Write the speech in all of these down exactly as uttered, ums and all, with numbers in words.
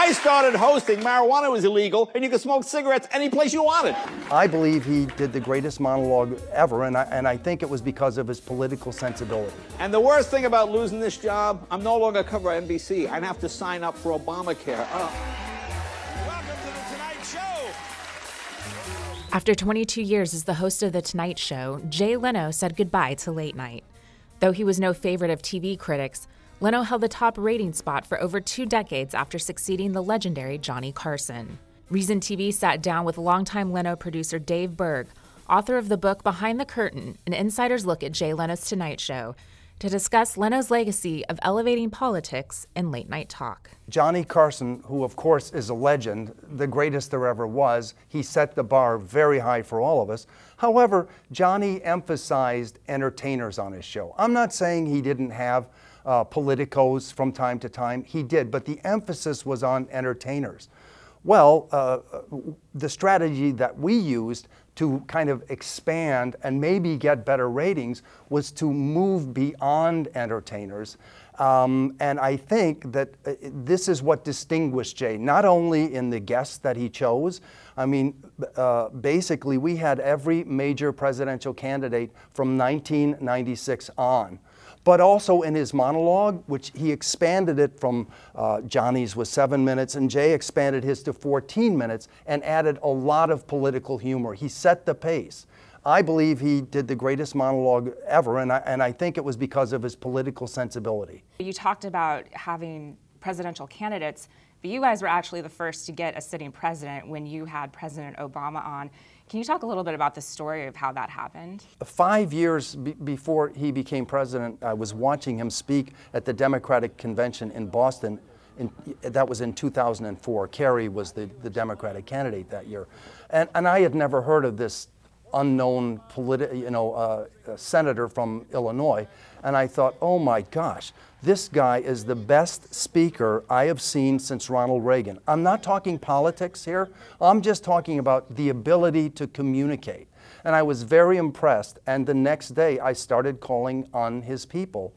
I started hosting, marijuana was illegal, and you could smoke cigarettes any place you wanted. I believe he did the greatest monologue ever, and I, and I think it was because of his political sensibility. And the worst thing about losing this job, I'm no longer covered N B C. I'd have to sign up for Obamacare. Uh. Welcome to The Tonight Show. After twenty-two years as the host of The Tonight Show, Jay Leno said goodbye to late night. Though he was no favorite of T V critics, Leno held the top rating spot for over two decades after succeeding the legendary Johnny Carson. Reason T V sat down with longtime Leno producer Dave Berg, author of the book Behind the Curtain, an insider's look at Jay Leno's Tonight Show, to discuss Leno's legacy of elevating politics and late-night talk. Johnny Carson, who of course is a legend, the greatest there ever was, he set the bar very high for all of us. However, Johnny emphasized entertainers on his show. I'm not saying he didn't have uh, politicos from time to time. He did, but the emphasis was on entertainers. Well, uh, the strategy that we used to kind of expand and maybe get better ratings was to move beyond entertainers. Um, and I think that uh, this is what distinguished Jay, not only in the guests that he chose. I mean, uh, basically we had every major presidential candidate from nineteen ninety-six on. But also in his monologue, which he expanded it from, uh, Johnny's was seven minutes, and Jay expanded his to fourteen minutes and added a lot of political humor. He set the pace. I believe he did the greatest monologue ever, and I, and I think it was because of his political sensibility. You talked about having presidential candidates, but you guys were actually the first to get a sitting president when you had President Obama on. Can you talk a little bit about the story of how that happened? Five years be- before he became president, I was watching him speak at the Democratic Convention in Boston. In, that was in two thousand four. Kerry was the, the Democratic candidate that year. And, and I had never heard of this unknown politi- you know, uh, senator from Illinois. And I thought, oh my gosh, this guy is the best speaker I have seen since Ronald Reagan. I'm not talking politics here. I'm just talking about the ability to communicate. And I was very impressed. And the next day I started calling on his people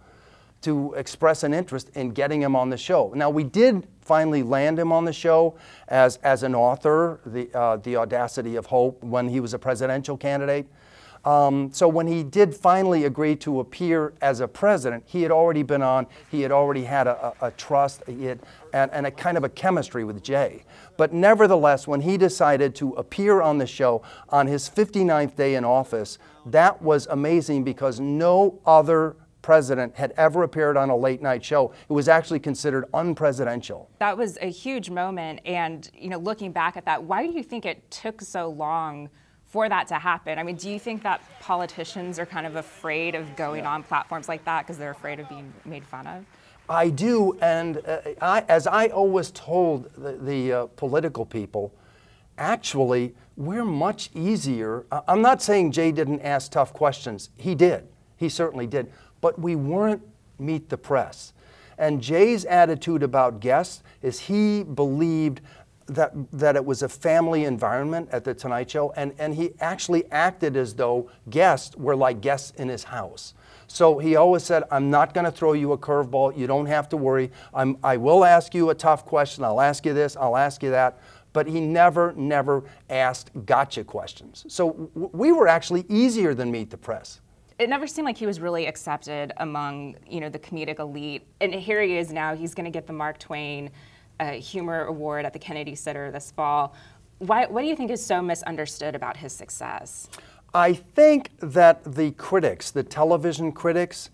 to express an interest in getting him on the show. Now, we did finally land him on the show as, as an author, the, uh, The Audacity of Hope, when he was a presidential candidate. Um, so when he did finally agree to appear as a president, he had already been on, he had already had a, a, a trust he had, and, and a kind of a chemistry with Jay. But nevertheless, when he decided to appear on the show on his fifty-ninth day in office, that was amazing because no other president had ever appeared on a late night show. It was actually considered unpresidential. That was a huge moment, and you know, looking back at that, why do you think it took so long for that to happen? I mean, do you think that politicians are kind of afraid of going on platforms like that because they're afraid of being made fun of? I do, and uh, I, as I always told the, the uh, political people, actually, we're much easier. I'm not saying Jay didn't ask tough questions. He did. He certainly did. But we weren't Meet the Press. And Jay's attitude about guests is he believed that that it was a family environment at The Tonight Show, and, and he actually acted as though guests were like guests in his house. So he always said, I'm not going to throw you a curveball. You don't have to worry. I'm, I will ask you a tough question. I'll ask you this. I'll ask you that. But he never, never asked gotcha questions. So w- we were actually easier than Meet the Press. It never seemed like he was really accepted among, you know, the comedic elite. And here he is now. He's going to get the Mark Twain uh, Humor Award at the Kennedy Center this fall. Why, what do you think is so misunderstood about his success? I think that the critics, the television critics,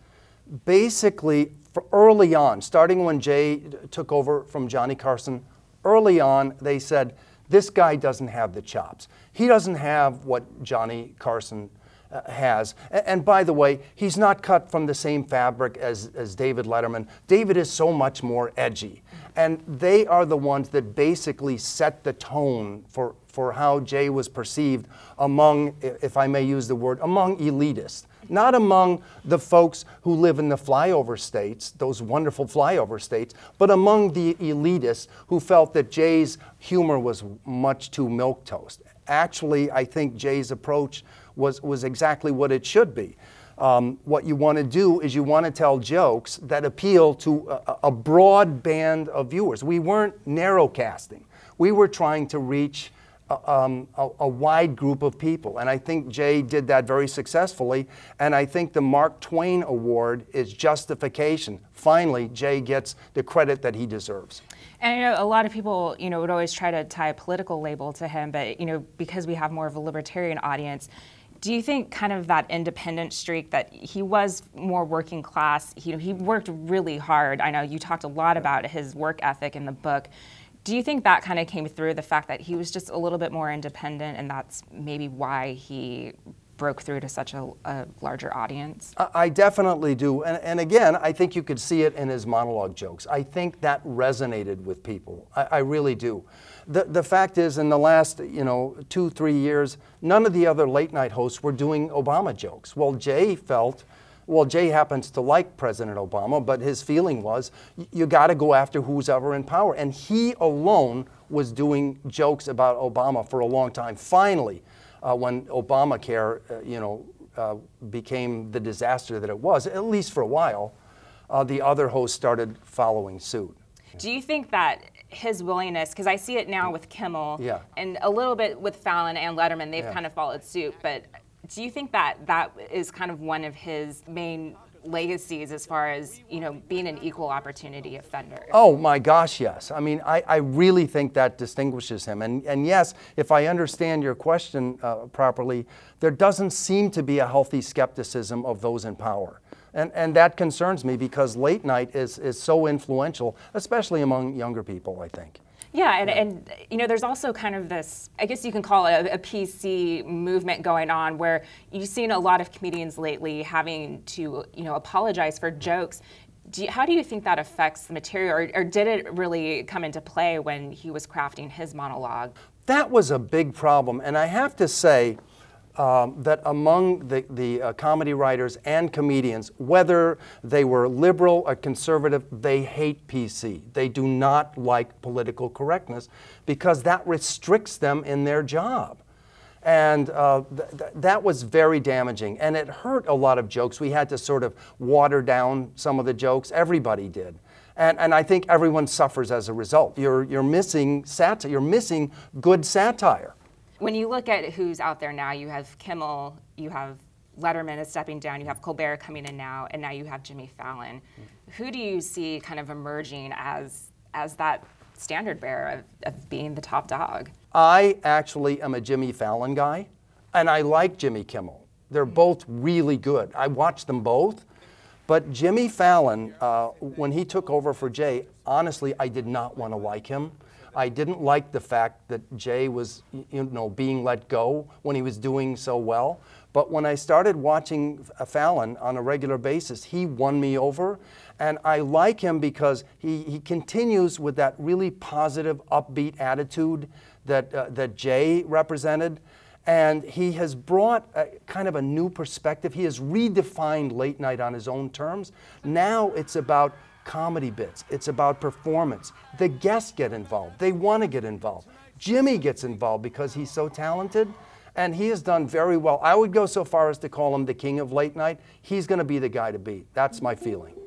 basically early on, starting when Jay took over from Johnny Carson, early on they said, this guy doesn't have the chops. He doesn't have what Johnny Carson Uh, has. And, and by the way, he's not cut from the same fabric as, as David Letterman. David is so much more edgy. And they are the ones that basically set the tone for, for how Jay was perceived among, if I may use the word, among elitists. Not among the folks who live in the flyover states, those wonderful flyover states, but among the elitists who felt that Jay's humor was much too milquetoast. Actually, I think Jay's approach was, was exactly what it should be. Um, what you want to do is you want to tell jokes that appeal to a, a broad band of viewers. We weren't narrow casting. We were trying to reach a, um, a, a wide group of people. And I think Jay did that very successfully. And I think the Mark Twain Award is justification. Finally, Jay gets the credit that he deserves. And I know a lot of people, you know, would always try to tie a political label to him, but, you know, because we have more of a libertarian audience, do you think kind of that independent streak that he was more working class, he, he worked really hard. I know you talked a lot about his work ethic in the book. Do you think that kind of came through, the fact that he was just a little bit more independent, and that's maybe why he broke through to such a, a larger audience? I definitely do. And, and again, I think you could see it in his monologue jokes. I think that resonated with people. I, I really do. The, the fact is, in the last, you know, two, three years, none of the other late night hosts were doing Obama jokes. Well, Jay felt, well, Jay happens to like President Obama, but his feeling was, you got to go after who's ever in power. And he alone was doing jokes about Obama for a long time. Finally, uh, when Obamacare, uh, you know, uh, became the disaster that it was, at least for a while, uh, the other hosts started following suit. Do you think that his willingness, because I see it now with Kimmel, yeah. and a little bit with Fallon and Letterman, they've yeah. kind of followed suit, but do you think that that is kind of one of his main legacies as far as, you know, being an equal opportunity offender? Oh my gosh, yes. I mean, I, I really think that distinguishes him. And, and yes, if I understand your question uh, properly, there doesn't seem to be a healthy skepticism of those in power. And, and that concerns me because late night is, is so influential, especially among younger people, I think. Yeah, and, and you know, there's also kind of this, I guess you can call it a, a P C movement going on, where you've seen a lot of comedians lately having to, you know, apologize for jokes. Do you, how do you think that affects the material, or, or did it really come into play when he was crafting his monologue? That was a big problem, and I have to say, Um, that among the, the uh, comedy writers and comedians, whether they were liberal or conservative, they hate P C. They do not like political correctness because that restricts them in their job. And uh, th- th- that was very damaging, and it hurt a lot of jokes. We had to sort of water down some of the jokes. Everybody did. And, and I think everyone suffers as a result. You're, you're missing satire. You're missing good satire. When you look at who's out there now, you have Kimmel, you have Letterman is stepping down, you have Colbert coming in now, and now you have Jimmy Fallon. Who do you see kind of emerging as as that standard bearer of, of being the top dog? I actually am a Jimmy Fallon guy, and I like Jimmy Kimmel. They're both really good. I watch them both. But Jimmy Fallon, uh, when he took over for Jay, honestly, I did not want to like him. I didn't like the fact that Jay was, you know, being let go when he was doing so well. But when I started watching Fallon on a regular basis, he won me over. And I like him because he, he continues with that really positive, upbeat attitude that, uh, that Jay represented. And he has brought a, kind of a new perspective. He has redefined late night on his own terms. Now it's about comedy bits. It's about performance. The guests get involved. They want to get involved. Jimmy gets involved because he's so talented, and he has done very well. I would go so far as to call him the king of late night. He's going to be the guy to beat. That's my feeling.